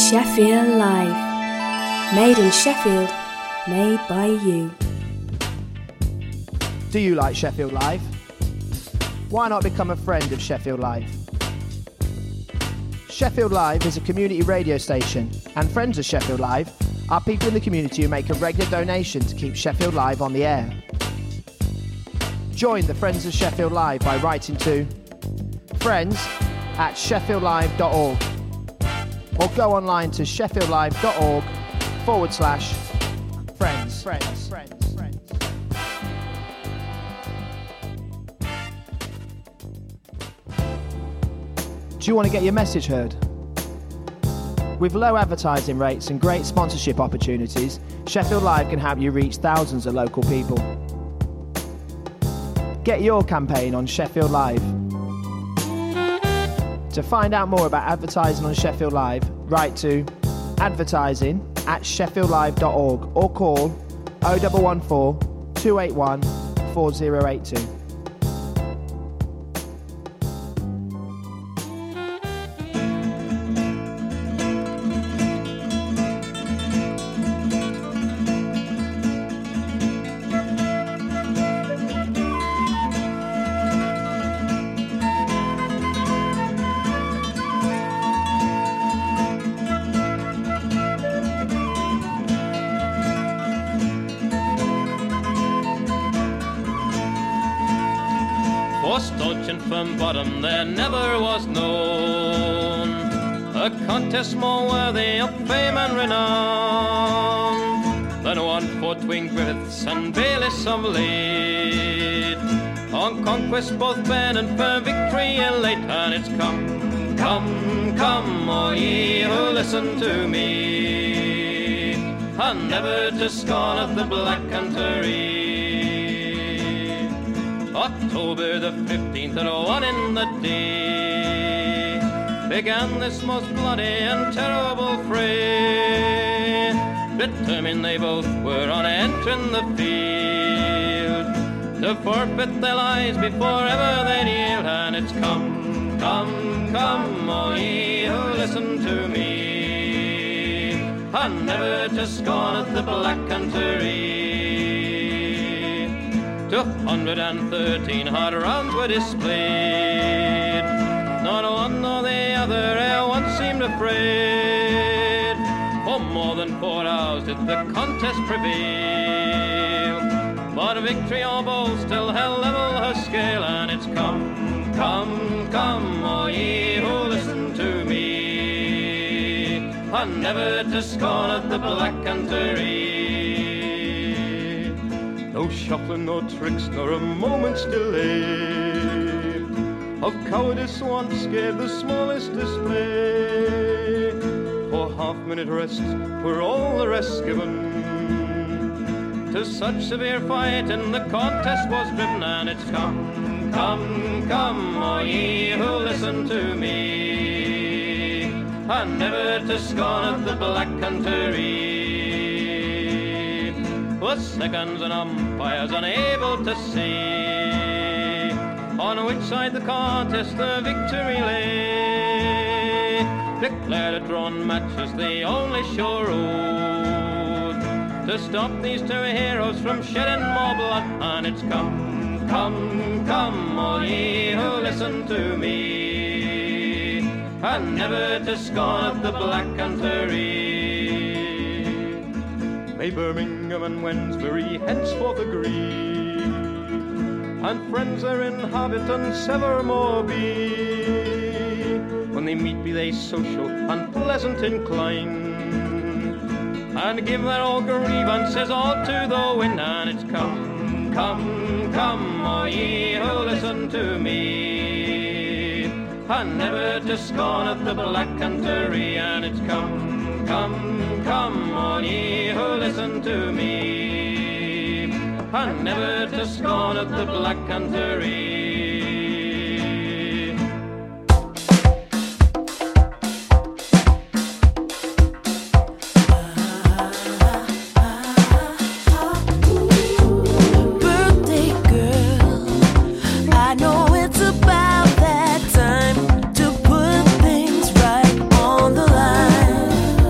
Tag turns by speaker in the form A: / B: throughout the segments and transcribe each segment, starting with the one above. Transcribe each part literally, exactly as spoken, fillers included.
A: Sheffield Live. Made in Sheffield, made by you.
B: Do you like Sheffield Live? Why not become a friend of Sheffield Live? Sheffield Live is a community radio station, and friends of Sheffield Live are people in the community who make a regular donation to keep Sheffield Live on the air. Join the Friends of Sheffield Live by writing to friends at sheffieldlive dot org or go online to sheffieldlive.org forward slash friends. Friends. Friends. Friends. Do you want to get your message heard? With low advertising rates and great sponsorship opportunities, Sheffield Live can help you reach thousands of local people. Get your campaign on Sheffield Live. To find out more about advertising on Sheffield Live, write to advertising at sheffieldlive dot org or call oh one one four, two eight one, four oh eight two.
C: From bottom there never was known a contest more worthy of fame and renown than one for Twin Griffiths and Bayliss of late. On conquest both Ben and for victory elate, and it's come, come, come, all ye who listen to me, and never to scorn at the Black Country. October the fifteenth at one in the day began this most bloody and terrible fray. Determined they both were on entering the field to forfeit their lives before ever they'd yield. And it's come, come, come, all ye who listen to me, and never to scorn at the Black Country. Two hundred and thirteen hard rounds were displayed, not one nor the other e'er once seemed afraid. For more than four hours did the contest prevail, but victory or both still held level her scale. And it's come, come, come, all ye who listen to me, and never to scorn at the Black Country. No shuffling, no tricks, nor a moment's delay of cowardice once gave the smallest display. For half-minute rest were all the rest given, to such severe fight in the contest was driven. And it's come, come, come, all ye who listen to me, and never to scorn at the Black Country. Was seconds and umpires unable to say on which side the contest the victory lay. Declared a drawn match as the only sure road to stop these two heroes from shedding more blood. And it's come, come, come, all ye who listen to me, and never to scorn at the Black Country. May Birmingham and Wednesbury henceforth agree, and friends their inhabitants evermore be. When they meet, be they social and pleasant inclined, and give their old grievances all to the wind. And it's come, come, come, all ye who listen to me, and never to scorn at the Black Country. And it's come, come, come, all ye who listen to me, and never to scorn at the Black Country.
D: Birthday girl, I know it's about that time to put things right on the line.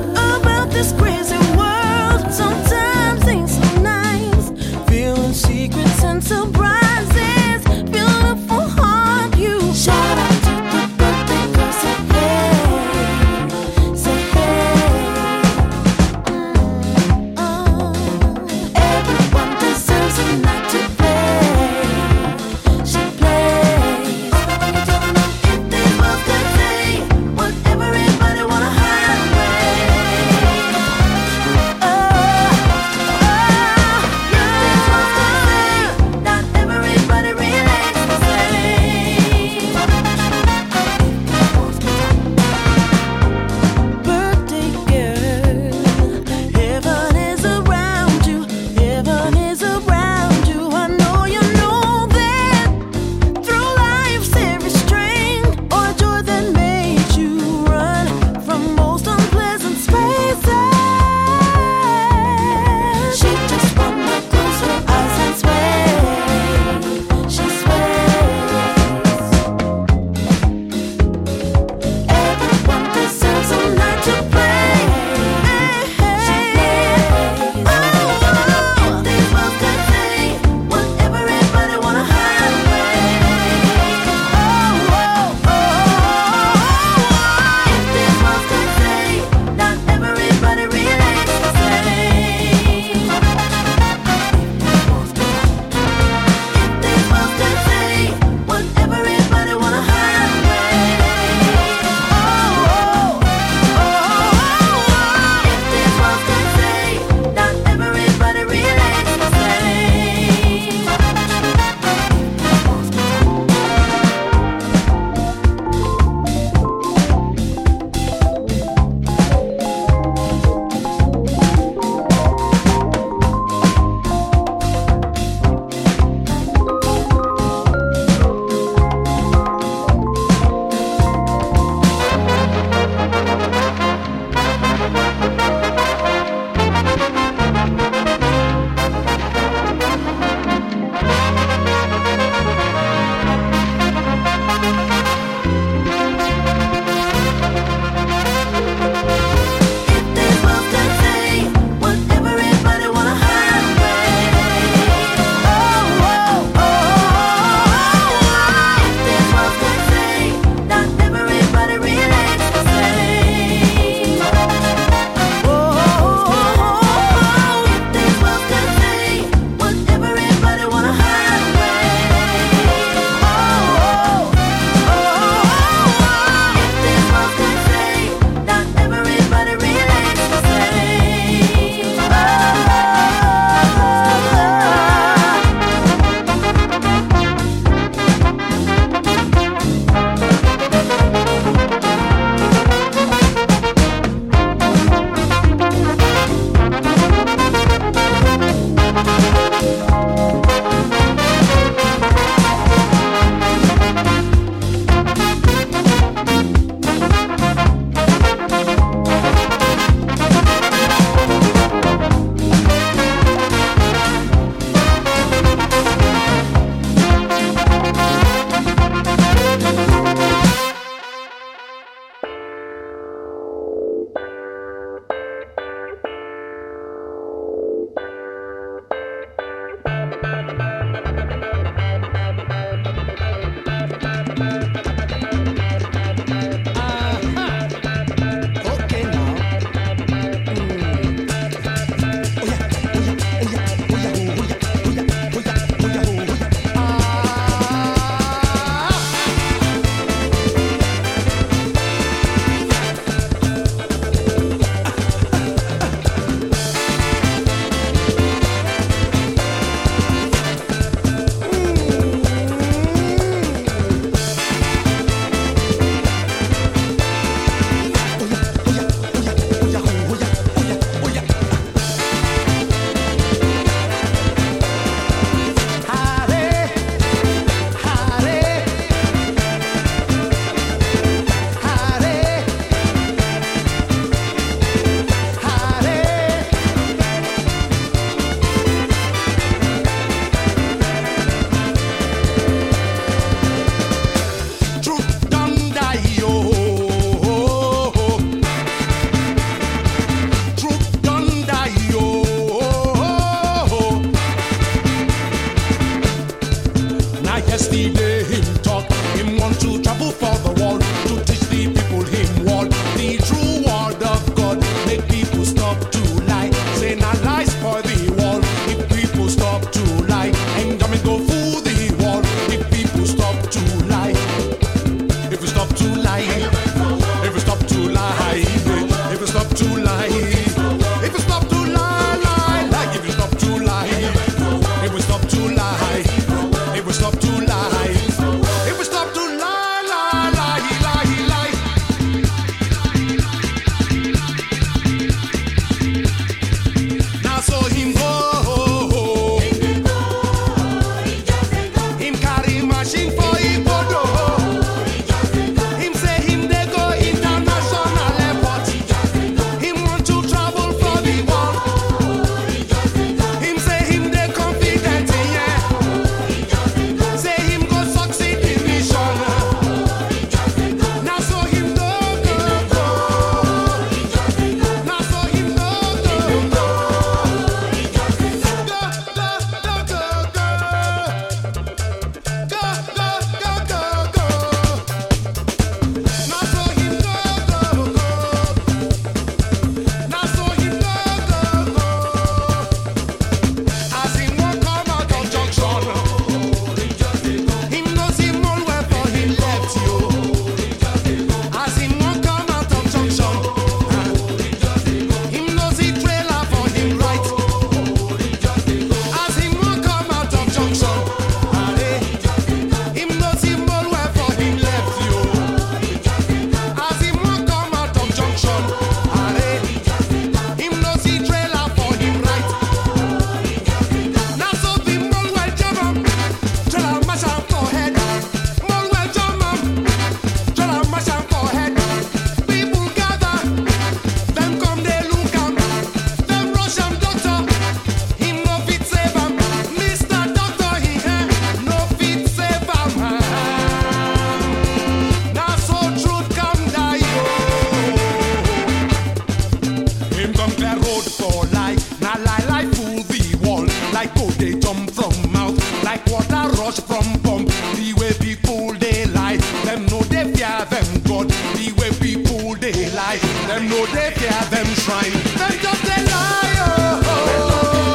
E: watch from pump. The way people they lie, them know they fear them God. The way people they lie, them know they fear them shrine. Them just they lie. Oh, oh.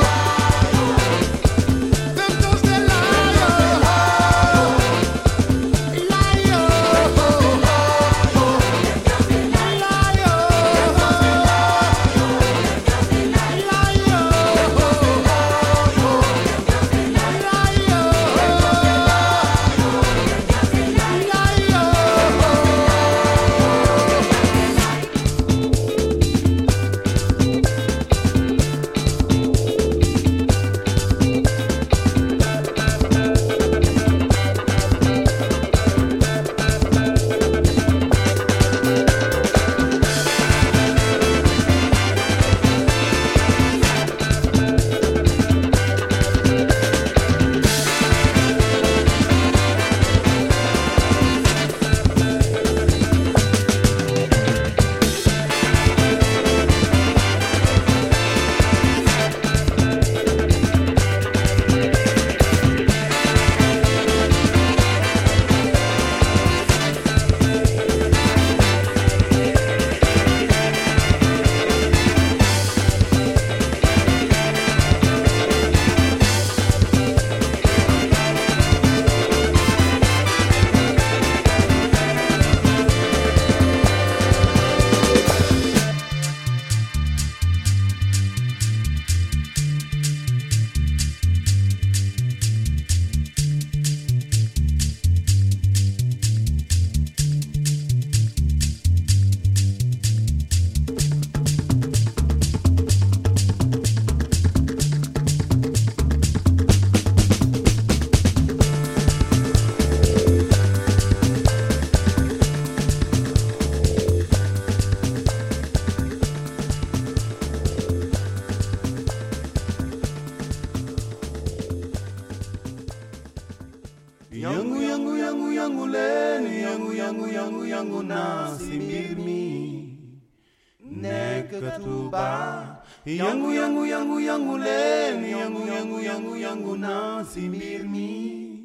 F: Yangu yangu yangu yangu len yangu yangu yangu yangu na simbir mi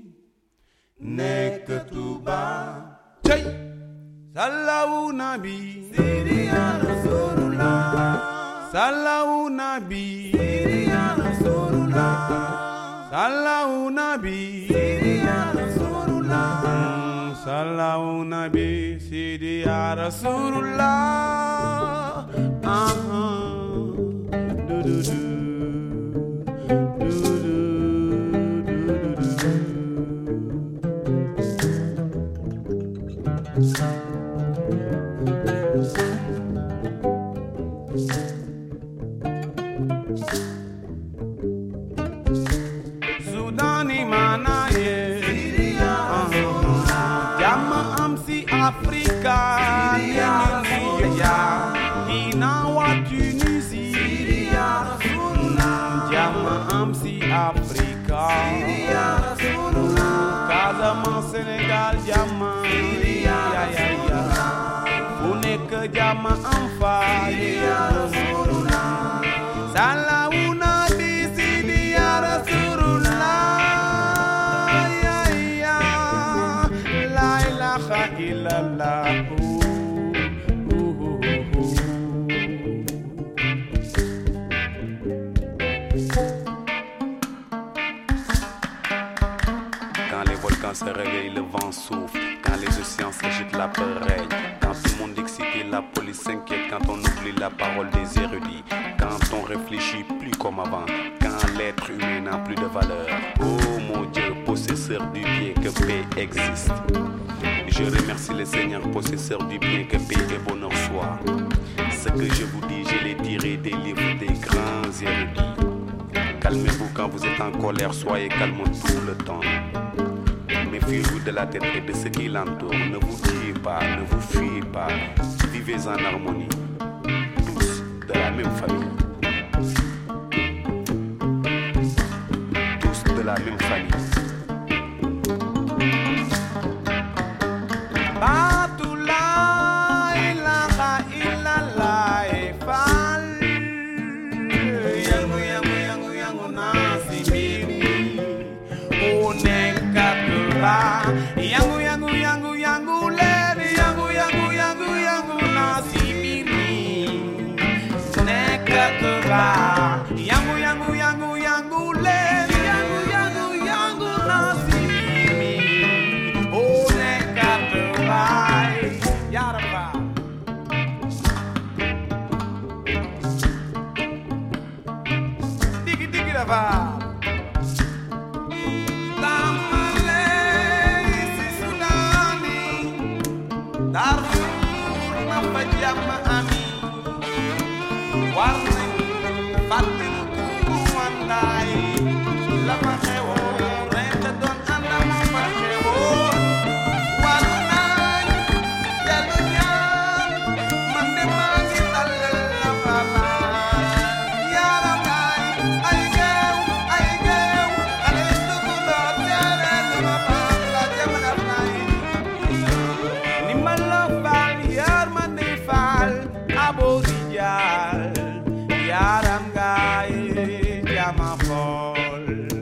F: nekatuba chay sallahu nabi siri ya rasulullah sallahu nabi siri ya rasulullah sallahu nabi siri ya rasulullah sallahu nabi siri ya rasulullah uh-huh. Sudani manaye Jama amsi Afrika Nigeria Inawa Tunisie Jama amsi Afrika Casamance Sénégal Jama Ya ya ya Unek Jama amfa Salauna bisidi ya Rasulullah ya ya la ilaha illallah.
G: Quand les volcans se réveillent, le vent souffle. Quand les océans s'agitent, la peur règne. Quand tout le monde excité, la police s'inquiète. Quand on oublie la parole des érudits. Quand on réfléchit plus comme avant. Quand l'être humain n'a plus de valeur. Oh mon Dieu, possesseur du bien, que paix existe. Je remercie le Seigneur, possesseur du bien, que paix et bonheur soit. Ce que je vous dis, je l'ai tiré des livres des grands érudits. Calmez-vous quand vous êtes en colère, soyez calme tout le temps. Méfiez-vous de la tête et de ce qui l'entoure. Ne vous tuez pas, ne vous fuyez pas. Vivez en harmonie, tous de la même famille. Tous de la même famille.
F: Neka carnaval. Darfur ma fa jàmm ami war nañ fàttali ku wandaay la fa xewoon ren te doon ànd ak ma fa xewoon war nañ dellu ñaan man de maa ngi tàllal la fa baal yaram naay ay geew ay geew ale dugg loo teere la ma baal la jëm daf naay ni ma la baal yar ma ne faal aborijal yaram gaay jama fol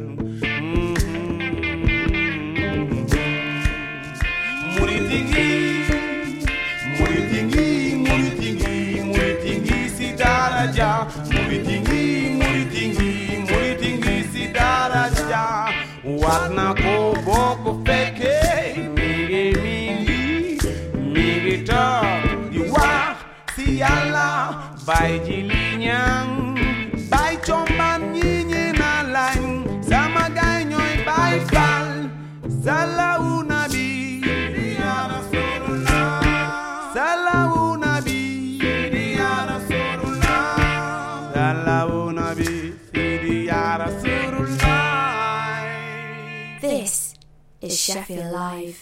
F: muritingi muritingi muritingi muritingi si daraja muritingi muritingi muritingi si daraja war na ko bokk fekke mingi mingi mingi toog di wax si yàlla bay ji li ñang bay combaan ñi ñi na lañ sama gaay ñooy bay fal salawu nabi ya rasulullah salawu nabi ya rasulullah salawu nabi ya rasulullah.
A: This is Sheffield Live.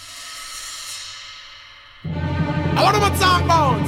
E: I want to talk about.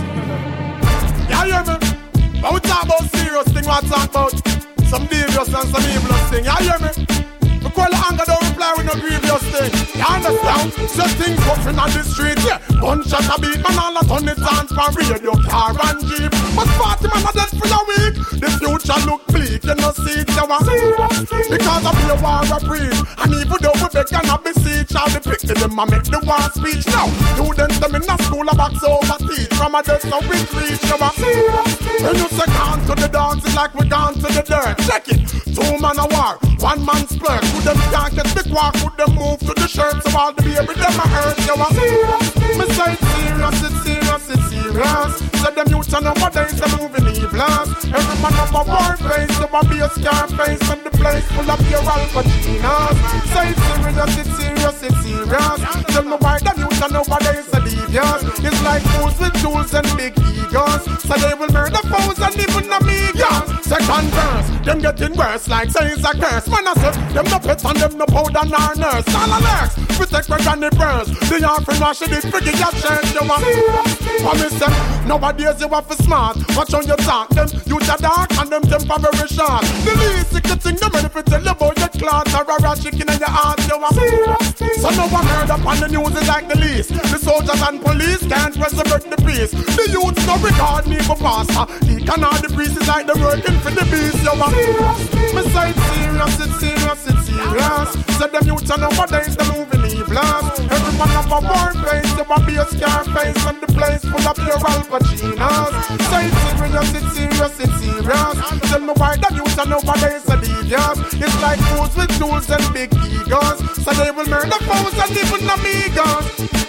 E: You hear me? When we talk about serious thing, we talk about some devious and some evil thing. You hear me? We call the anger, don't reply with no grievous thing. You understand? So things puffing on the street, yeah. Gunshot a beat, man, all a ton it on for radio, car and jeep. But party man are dead for a week. The future look bleak, you know see it, you want. Because of the war of breed. And even though we beg and have beseech, all the picture them a make the war speech. Now, students them in the school a box over teach. From a desk so we reach, you want. When you say gone to the dance, it's like we gone to the dirt. Check it. Two man a war, one man splurge. Could them can't get the quark, could them move to the shirt. So all the baby them a hurt, you want. Me say it's serious, it's serious, it's serious. So them youth and nowadays they moving evil. Every man up a war face, so a be a scar face. And the place full of your Al Pacinos. Say it's serious, it's serious, it's serious. Tell me why them youth and nowadays are devious. It's like fools with tools and big egos. So they will murder foes and even amigos. Second verse, them getting worse like say it's a curse. Man I say, them no pets and them no powder nor nurse. All alerts, we take my granny burns. The offering wash it, it's freaking your church. You want promise them, nowadays you have to smart. Watch on your talk, them youth are dark and them temper very short. The least secret thing, them ready to tell you about your clout or a rat chicken in your heart. You want so no one heard up on the news is like the least. The soldiers and police can't resurrect the peace. The youth no regard me for pastor. He can all the priest is like the working for the beast. You want me say it's serious, it's serious, it's serious. So them youth and nowadays they moving evil. Every man of a war face, you want be a scar face. And the place full of your Al Pacinos. Say it's serious, it's serious, it's serious. Tell me why the youth and nowadays are devious. It's like fools with tools and big egos. So they will murder foes and even amigos.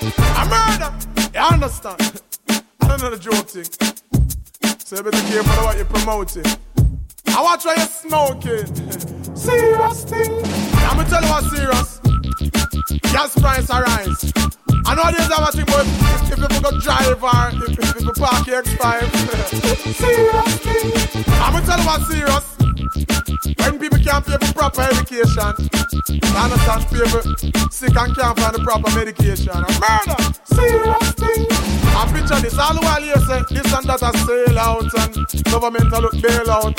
E: A murder, you understand? I don't know the joke thing. So you better be careful of what you're promoting. I watch why you're smoking. Serious thing. I'm gonna tell you what's serious. Gas price arise. I know there's a watching, but if, if people go drive or if, if people park your X five. Serious thing. I'm gonna tell you what's serious. When people can't pay for proper education, you understand, people sick and can't find the proper medication. A murder. Serious thing. I picture this all the while you say this and that a sail out and government a look bail out.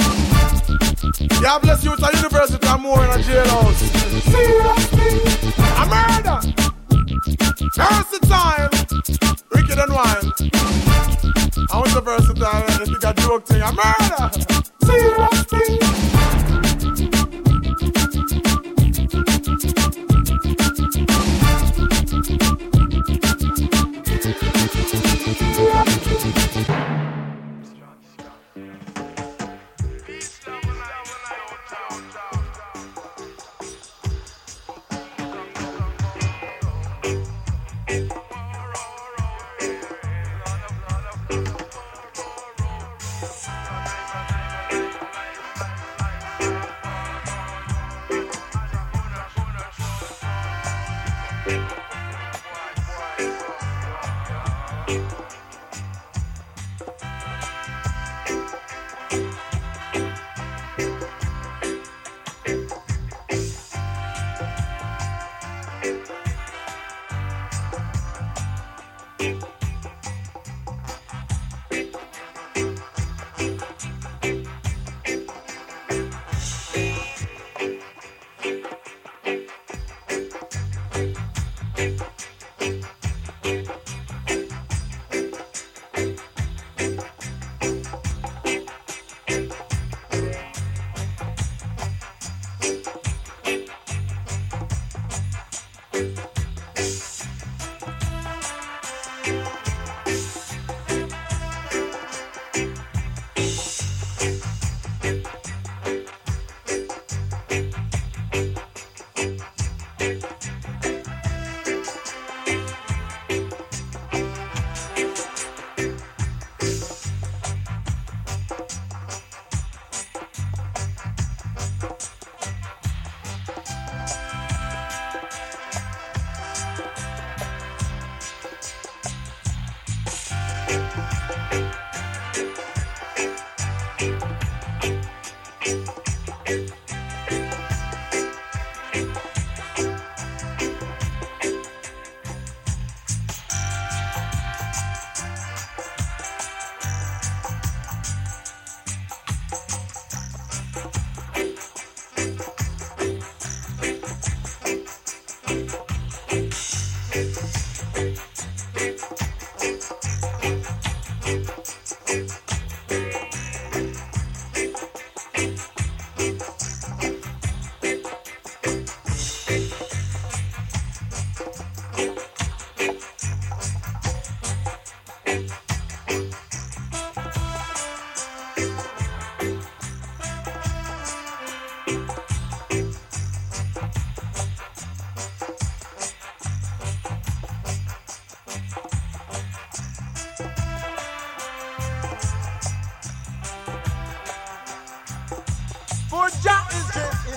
E: You have less youth at university and more in a jailhouse. Serious thing. A murder. Versatile. Wicked and wild. I want the versatile and you got joke thing. A murder. Serious thing.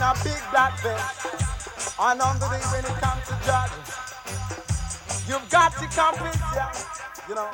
F: a big black vest. And on the day when it comes to judge, you've got to convince ya, you know.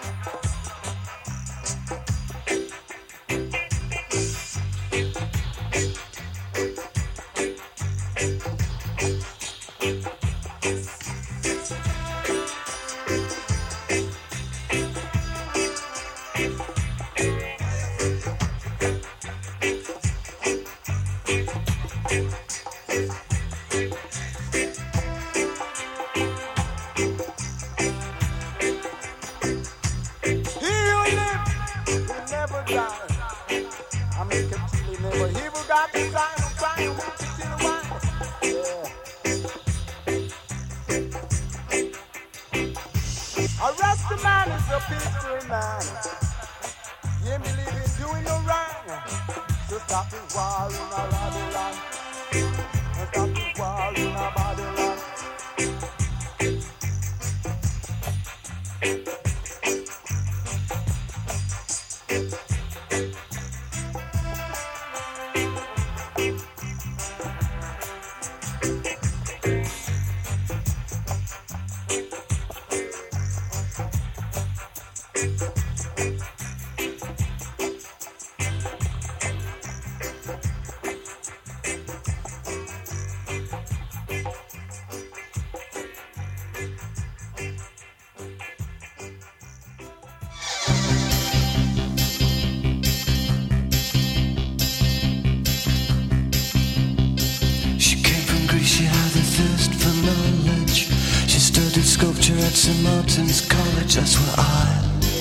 H: Saint Martin's College, that's where I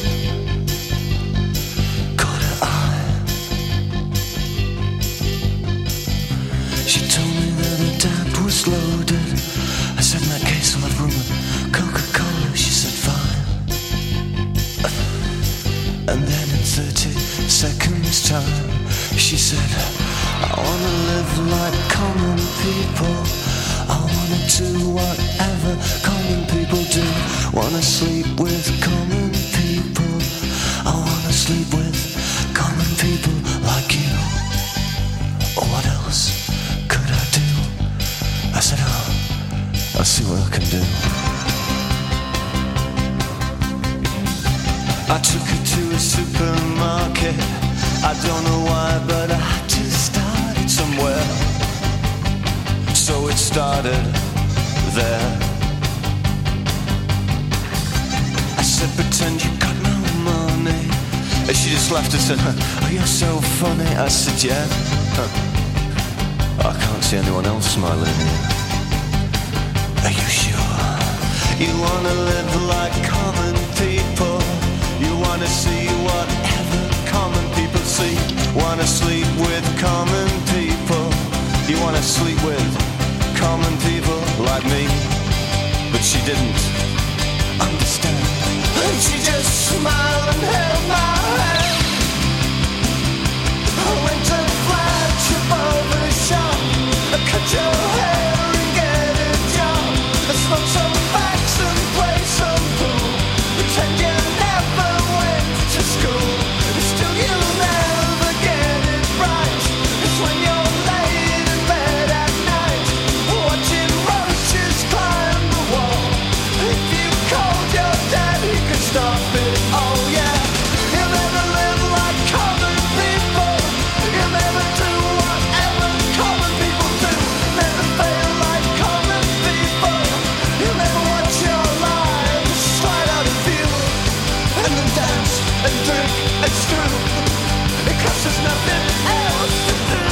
H: caught her eye. She told me that her dad was loaded. I said, in that case I'll have room at Coca-Cola. She said, fine. And then in thirty seconds time, she said, I wanna live like common people. I wanna do whatever common people do. Wanna sleep with common people. I wanna sleep with common people like you. Or what else could I do? I said, oh, I'll see what I can do. I took her to a supermarket. I don't know why, but I had to start it somewhere. So it started there. I said, pretend you got no money. And she just laughed and said, oh, you're so funny. I said, yeah. Huh. I can't see anyone else smiling here. Are you sure? You wanna live like common people. You wanna see whatever common people see. Wanna sleep with common people. You wanna sleep with common people like me. But she didn't understand. And she just smiled and held my hand. I went to flash above the shop. I cut your hair and get a job. I smoke some facts and play some pool. Pretend you never went to school. Still you'll never get it right. It's when you're laid in bed at night, watching roaches climb the wall. If you called your dad, he could stop it. Oh yeah. You'll never live like common people. You'll never do whatever common people do. Never fail like common people. You'll never watch your lives slide out of view. And then dance and drink and screw. Because there's nothing else to do.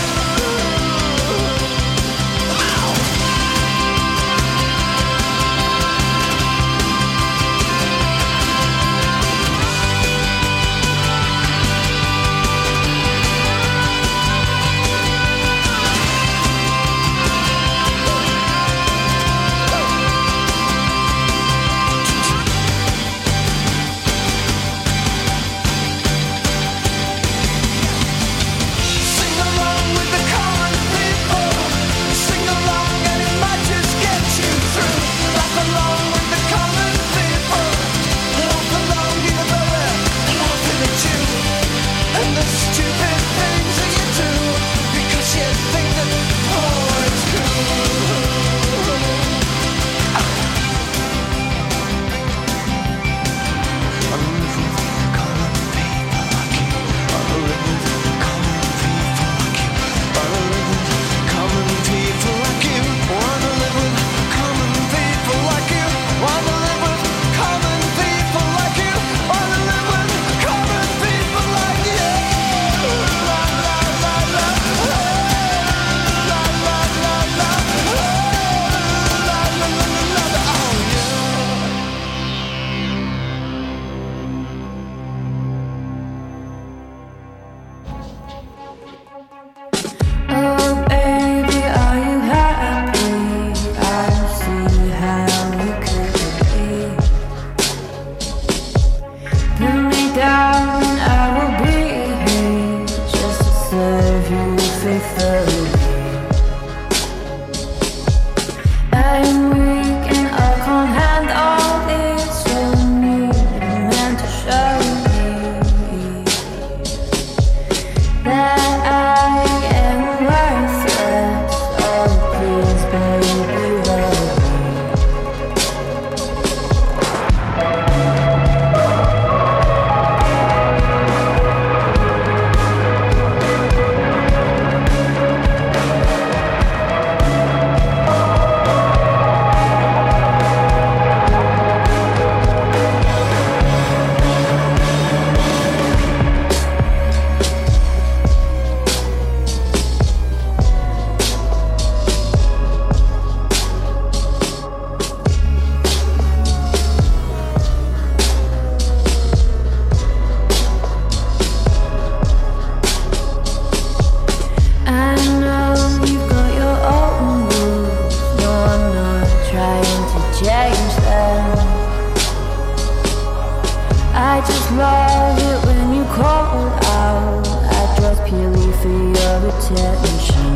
D: for your attention.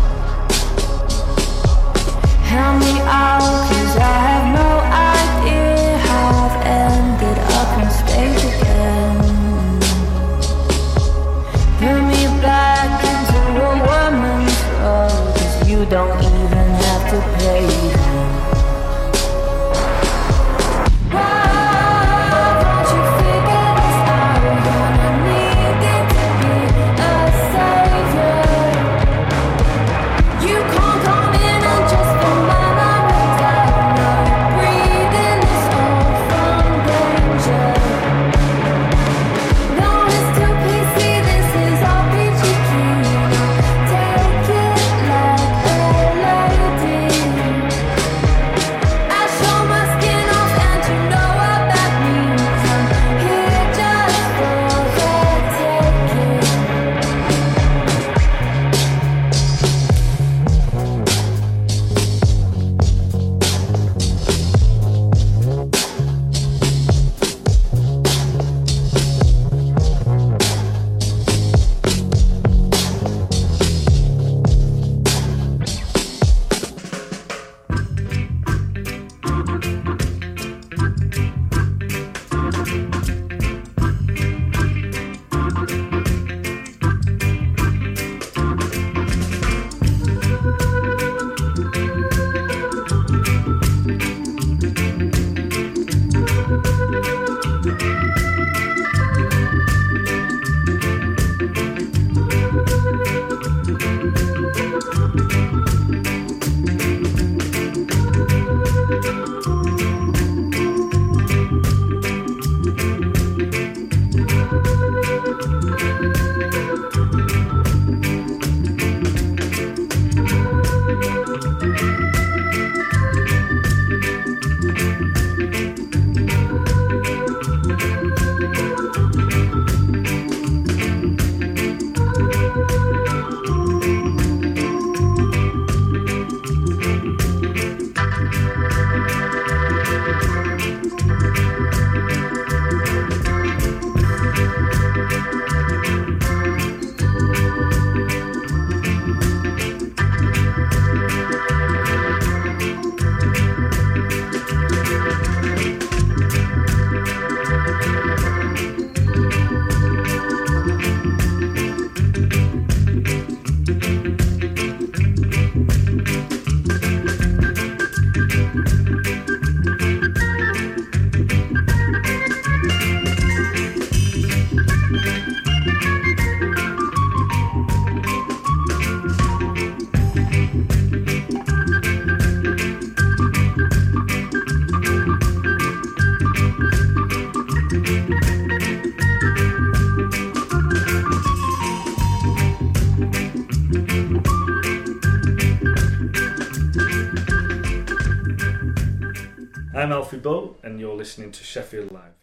D: Help me out, cause I have no idea how I've ended up on stage again. Put me back into a woman's role, cause you don't even have to pay them.
I: I'm Alfie Bow, and you're listening to Sheffield Live.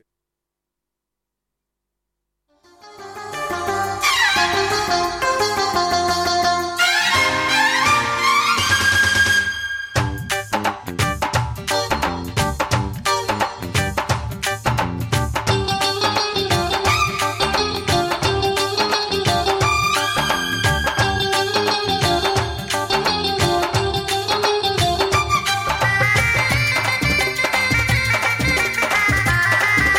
H: Thank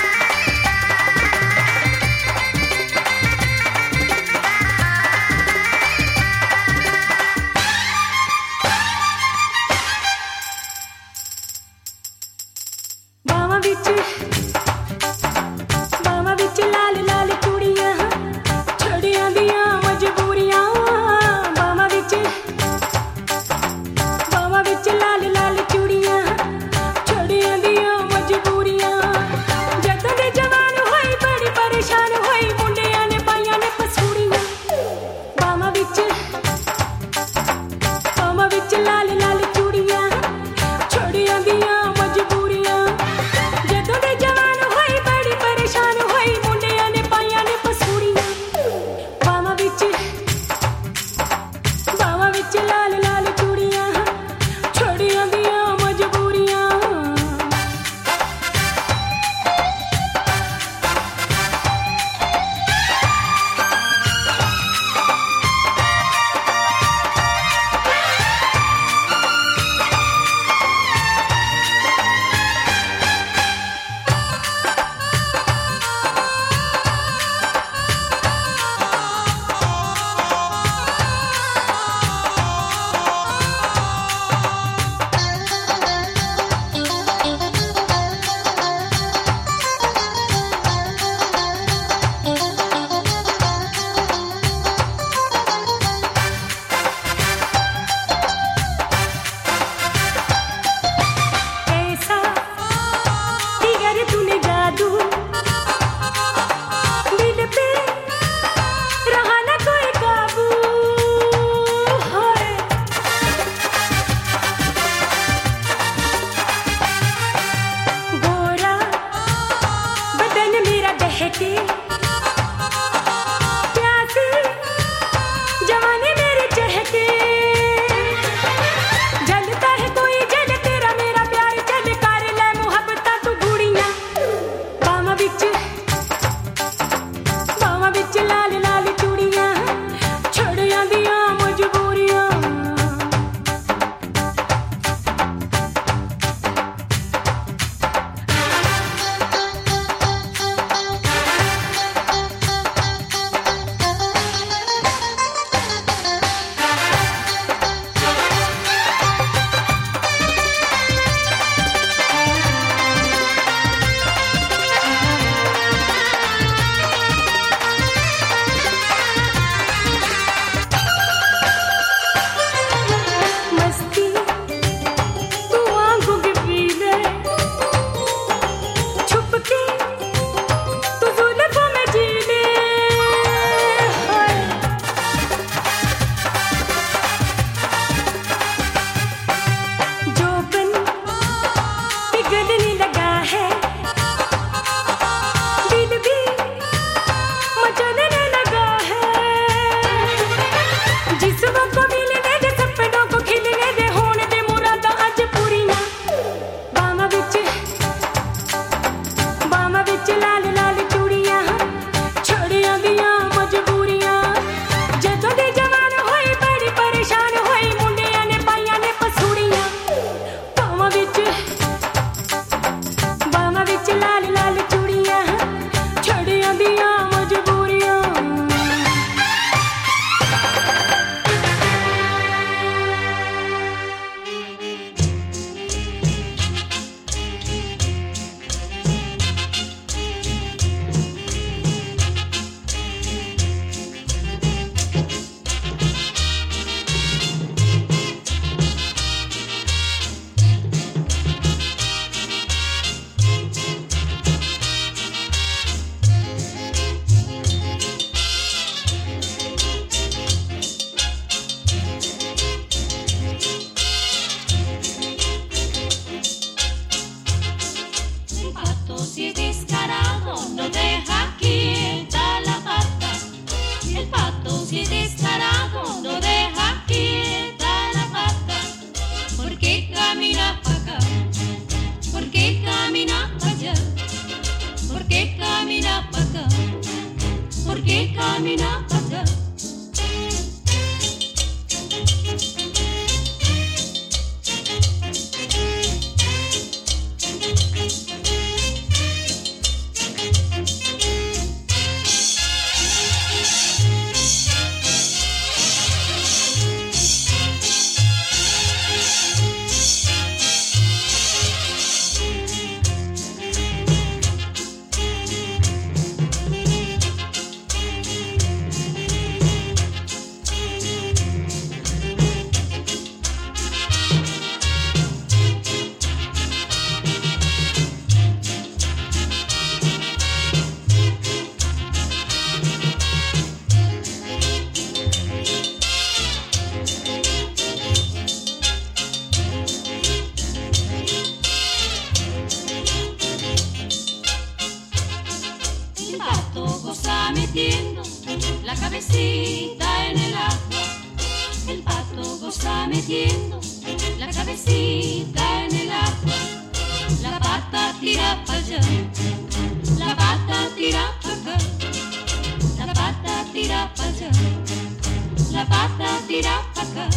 J: camina para acá. La cabecita en el agua, el pato goza metiendo la cabecita en el agua. La pata tira para allá, la pata tira para acá, la pata tira para allá, la pata tira para acá.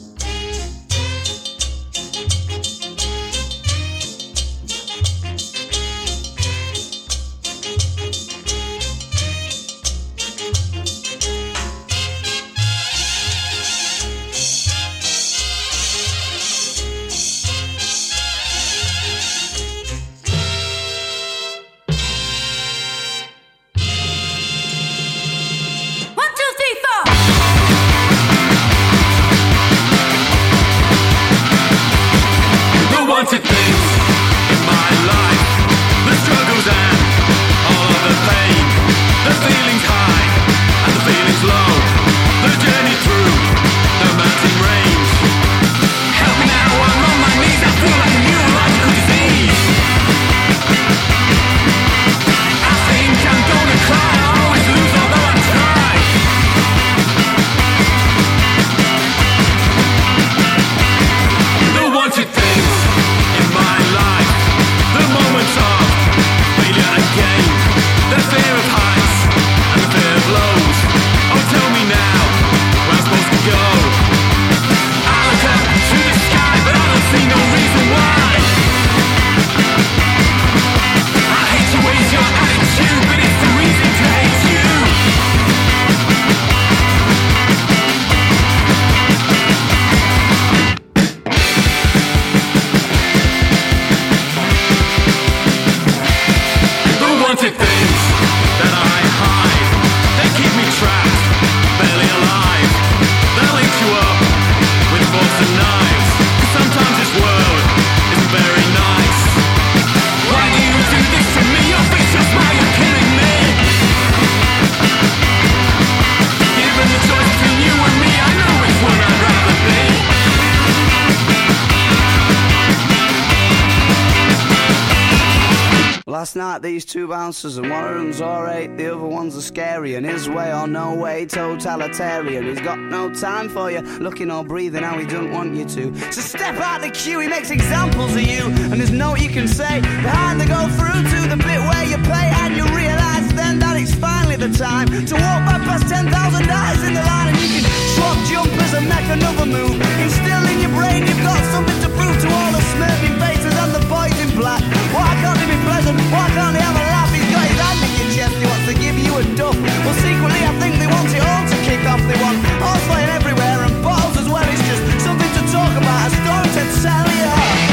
K: Last night these two bouncers and one of them's alright, the other one's a scary, and his way or no way, totalitarian. He's got no time for you, looking or breathing how he doesn't want you to. So step out the queue, he makes examples of you, and there's no you can say. Behind the go through to the bit where you play, and you realise then that it's finally the time to walk back past ten thousand eyes in the line, and you can swap jumpers and make another move. Instill in your brain you've got something to prove to all the smirking faces and the boys in black. Why can't he be pleasant? Why can't he have a laugh? He's got his hand in your chest, he wants to give you a duff. Well, secretly I think they want it all to kick off. They want horse flying everywhere and bottles as well. It's just something to talk about, a story to tell you.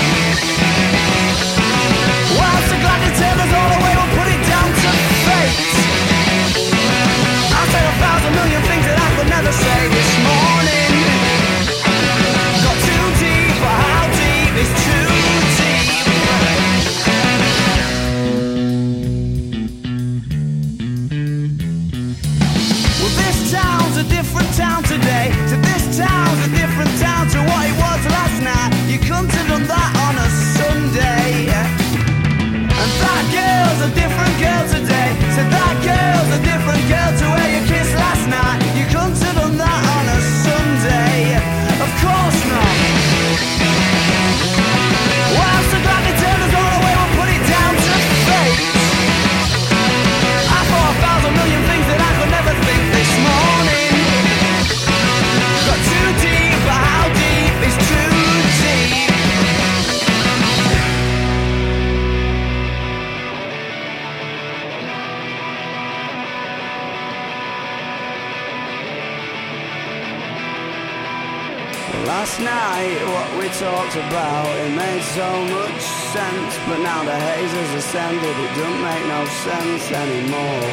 K: Well, I'm so glad to tell us all the way, we'll put it down to fate. I'll say a thousand million things that I could never say this morning. Got too deep, but how deep is too deep? Well, this town's a different town today. So this town's a different town to what it was last night. You couldn't have done that on a Sunday. And that girl's a different girl today. So that girl's a different girl to where you kissed last night. You couldn't have done that on a Sunday. Of course not. Well, I'm so glad they turned us all away. We'll put it down to fate. I thought a thousand million things that I could never think this Last night, what we talked about, it made so much sense, but now the haze has ascended, it don't make no sense anymore.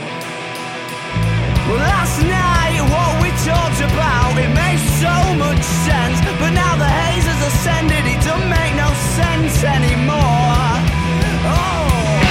K: Well, last night, what we talked about, it made so much sense, but now the haze has ascended, it don't make no sense anymore. Oh!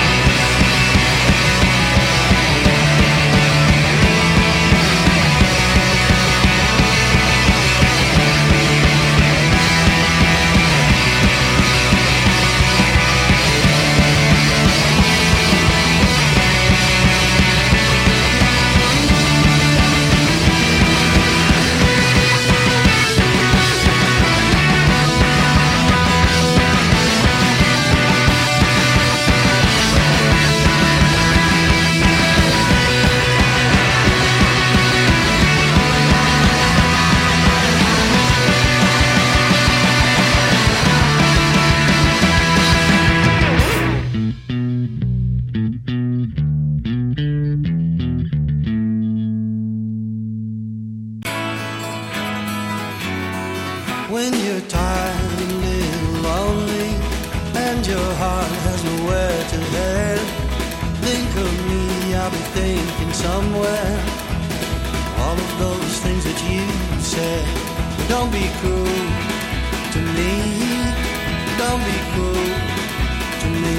H: When you're tired and little lonely and your heart has nowhere to head, think of me, I'll be thinking somewhere all of those things that you said. Don't be cruel to me, don't be cruel to me,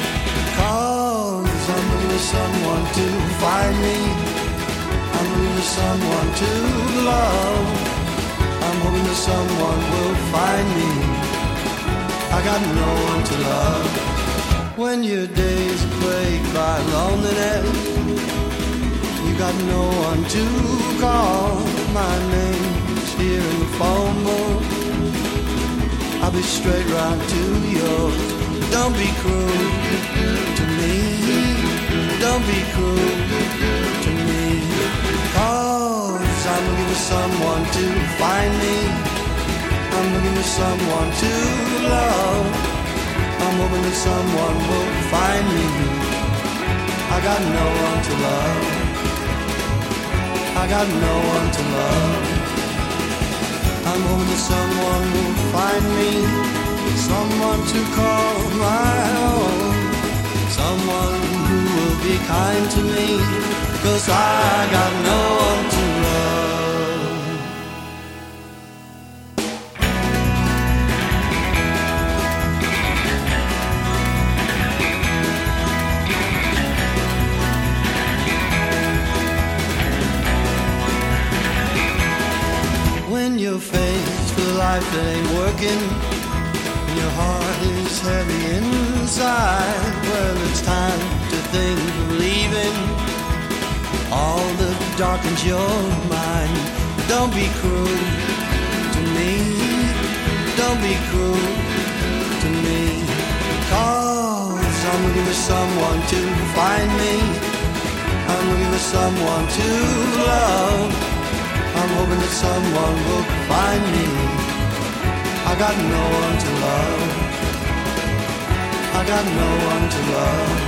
H: 'cause I'm looking for someone to find me, I'm looking for someone to love, I'm hoping that someone will find me. I got no one to love. When your days are plagued by loneliness, you got no one to call. My name's here in the phone book, I'll be straight round to yours. Don't be cruel to me, don't be cruel to me, 'cause I'm looking for someone to find me, I'm looking for someone to love, I'm hoping that someone will find me. I got no one to love, I got no one to love, I'm hoping that someone will find me, someone to call my own, someone who will be kind to me, 'cause I got no one to love. When you're faced with life that ain't working, and your heart is heavy inside, well, it's time to think of leaving all that darkens your mind. Don't be cruel to me, don't be cruel to me, 'cause I'm looking for someone to find me, I'm looking for someone to love, I'm hoping that someone will find me. I got no one to love, I got no one to love,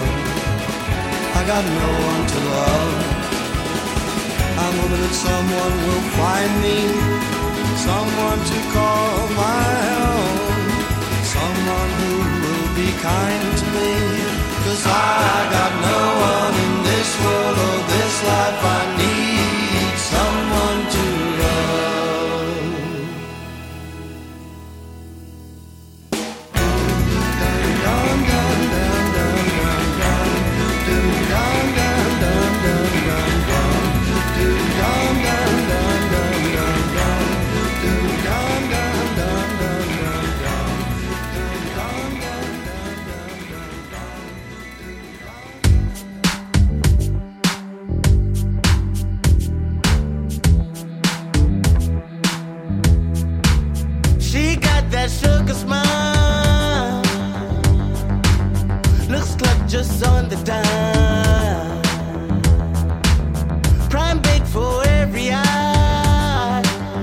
H: I got no one to love. I'm hoping that someone will find me, someone to call my own, someone who will be kind to me, 'cause I got no one in this world or this life. I need someone to love. Sugar smile looks like just on the dime, prime bait for every eye.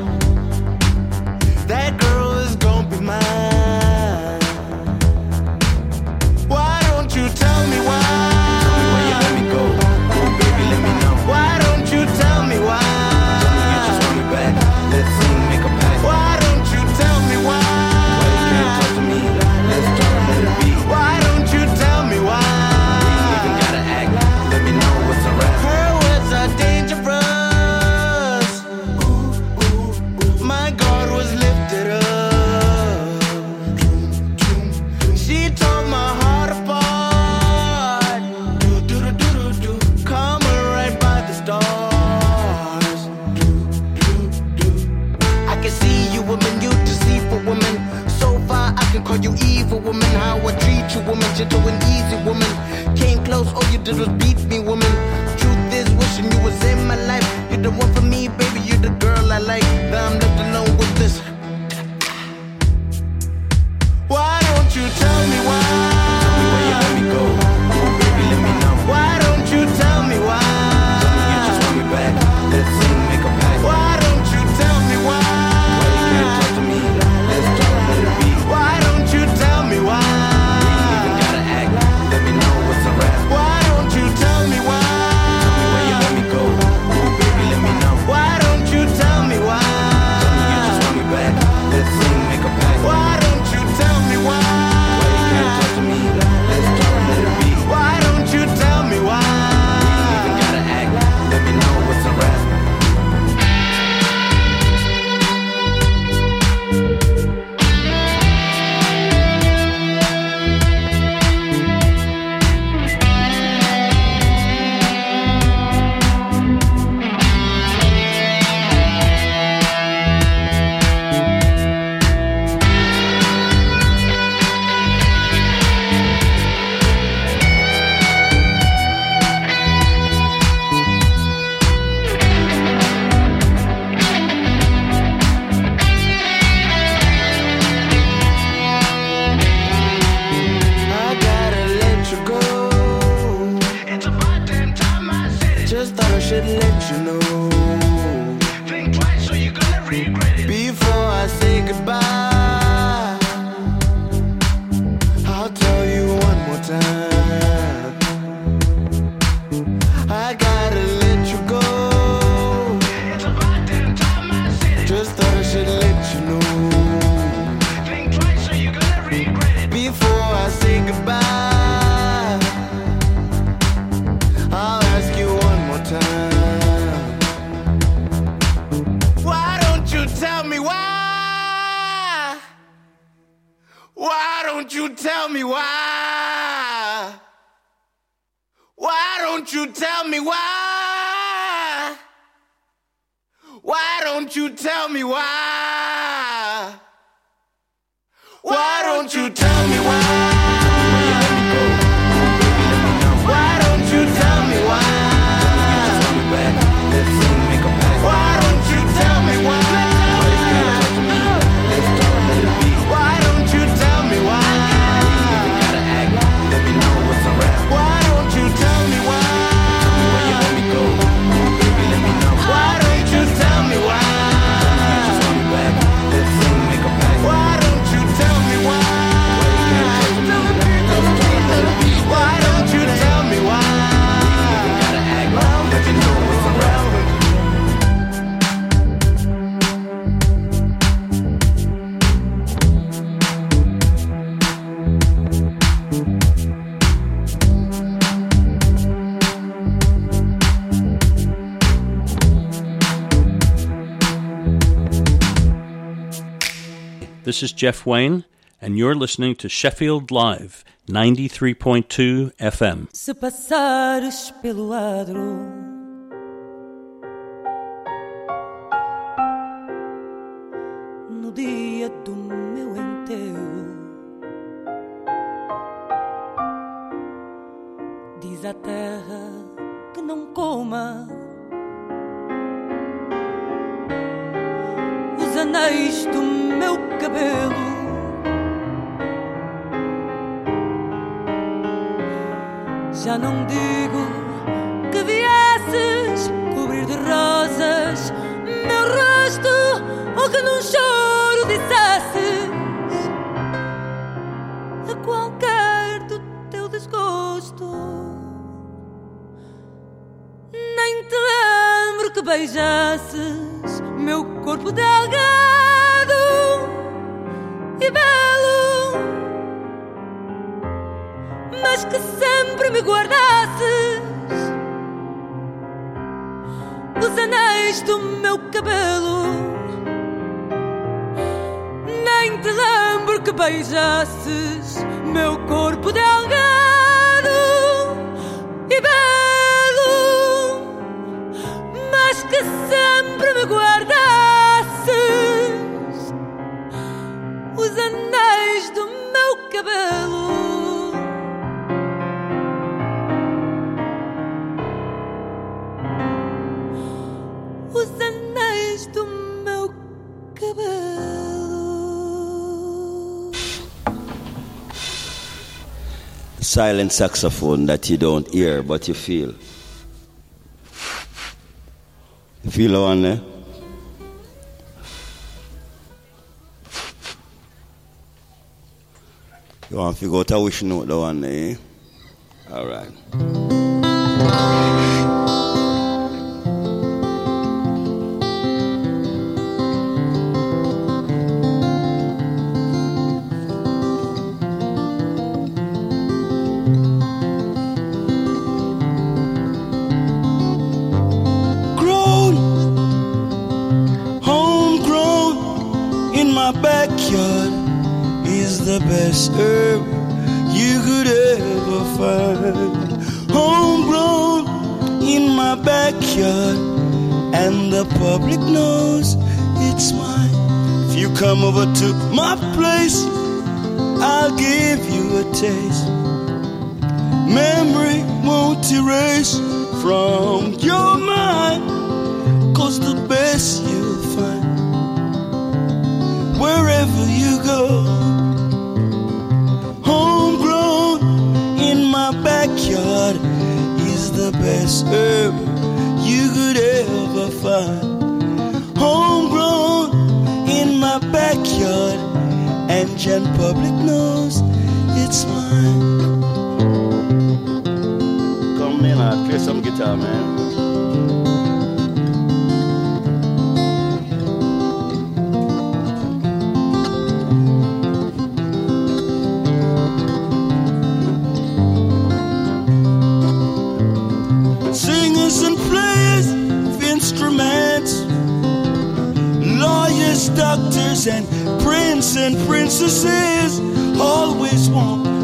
H: That girl is gonna be mine. Why don't you tell me why? Tell me why you let me go. Oh baby, let me know. Why don't you tell me why? Tell me you just want me back. Let's see, make a pact. Why?
L: can call you evil, woman. How I treat you, woman. Gentle and easy, woman. Came close, all you did was beat me, woman. Truth is, wishing you was in my life. You're the one for me, baby. You're the girl I like. Now I'm left alone with this. Why don't you tell me why? Tell me where you let me go. Oh, baby, let me know. Why don't you tell me why? Tell me you just want me back. Let's sing, make a pact. Why don't you tell me why? Why you can't talk to me? Let's talk, let it be. Why don't you tell me why? We ain't even gotta act. Let me know what's a rap. Why don't you tell me why? Tell me where you let me go. Oh, baby, let me know. Why don't you tell me why? Tell me you just want me back. Let's sing, make a pact. Why don't you tell me why? Why you can't talk to me? Let's talk, let it be. Why don't you tell me why? We ain't even gotta act. Let me know what's a rap. Just thought I should let you know. Think twice or you're gonna regret it. Before I say goodbye, I'll tell you one more time. I gotta let you go. It's about damn time I said it. Just thought I should let you know. Think twice or you're gonna regret it. Before I say goodbye, I'll ask you one more time. Why don't you tell me why? Why don't you tell me why? Why don't you tell me why? Why don't you tell me why? Why don't you tell me why? Why don't you tell me why? Let's sing, make a pact. Why don't you tell me why? Why you can't talk to me? Let's talk, let it be. Why don't you tell me why? We ain't even gotta act. Let me know what's a rap. Why don't you tell me why? Tell me where you let me go. Oh, baby, let me know. Why don't you tell me why? Tell me you just want me back. Let's sing, make a pact. Why don't you tell me why? Why you can't talk to me? Let's talk, let it be. Why don't you tell me why? We ain't even gotta act. Let me know what's a rap.
M: This is Jeff Wayne, and you're listening to Sheffield Live, ninety-three point two F M.
N: Se passares pelo adro, no dia do meu enterro, diz a terra que não coma os anéis do meu cabelo. Já não digo que viesses cobrir de rosas meu rosto, ou que num choro dissesses a qualquer do teu desgosto. Nem te lembro que beijasses meu corpo delgado e belo, mas que sempre me guardasses os anéis do meu cabelo. Nem te lembro que beijasses meu corpo delgado e belo, mas que sempre me guardasses os anéis do
O: Silent saxophone that you don't hear but you feel. You feel the one there? You want to figure out a wish note the one there, eh? All right.
L: The best herb you could ever find. Homegrown in my backyard, and the public knows it's mine. If you come over to my place, I'll give you a taste. Memory won't erase from your mind, 'cause the best you'll find wherever you go. My backyard is the best herb you could ever find. Homegrown in my backyard, and Gen Public knows it's mine.
O: Come in and play some guitar, man.
L: Doctors and prince and princesses always want